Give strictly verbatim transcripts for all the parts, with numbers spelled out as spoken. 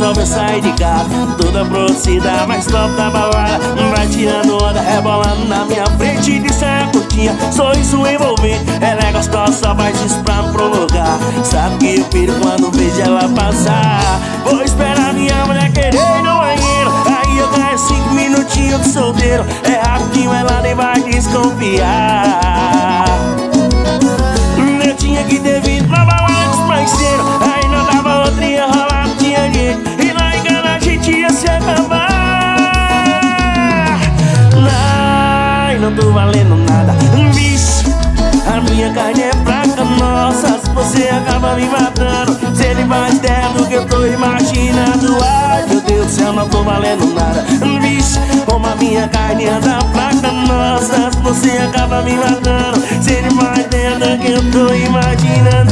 resolve sair de casa. Toda produzida, mais top da balada. Vai tirando onda, rebolando na minha frente de saia curtinha, sorriso envolvente. Ela é gostosa, só faz isso pra me provocar. Sabe que eu piro quando vejo ela passar. Vou esperar minha mulher querer ir no banheiro, aí eu ganho cinco minutinhos de solteiro. É rapidinho, ela nem vai desconfiar. Eu tinha que ter vindo pra balada dos parceiros, aí não dava outra, ia rolar, não tinha jeito. E lá em casa a gente ia se acabar. Ai, não tô valendo nada, bicho. A minha carne é fraca, nossa, se você acaba me matando. Se ele mais terra do que eu tô imaginando. Ai, meu Deus do céu, não tô valendo nada, bicho. Como a minha carne anda fraca, nossa, se você acaba me matando. Se ele mais terra do que eu tô imaginando.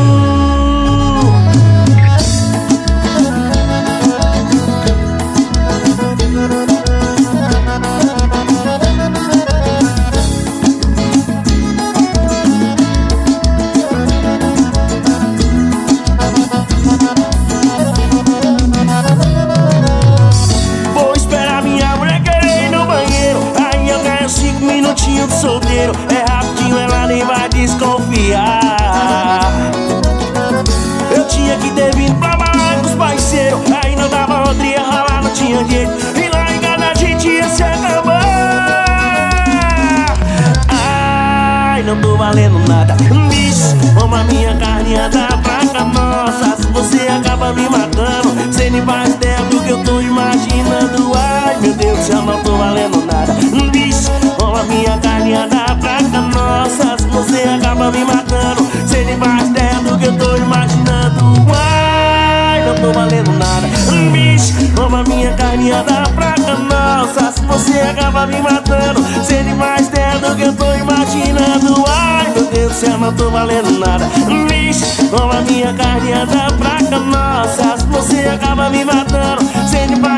De solteiro, é rapidinho, ela nem vai desconfiar. Eu tinha que ter vindo pra balada dos parceiros, aí não dava outra, ia rolar, não tinha jeito. E lá em casa a gente ia se acabar. Ai, não tô valendo nada, bicho. Como a minha carne anda fraca, nossa, se você acaba me matando. Cê nem faz ideia do que eu tô imaginando. Ai, meu Deus do céu, não tô valendo nada, bicho. Como a minha carne anda fraca, nossa, se você acaba me matando. Cê nem faz ideia do que eu tô imaginando. Ai, não tô valendo nada, bicho. Como a minha carne anda fraca, nossa, se você acaba me matando. Cê nem faz ideia do que eu tô imaginando. Ai, meu Deus do céu, não tô valendo nada, bicho. Como a minha carne anda fraca, nossa, se você acaba me matando. Cê nem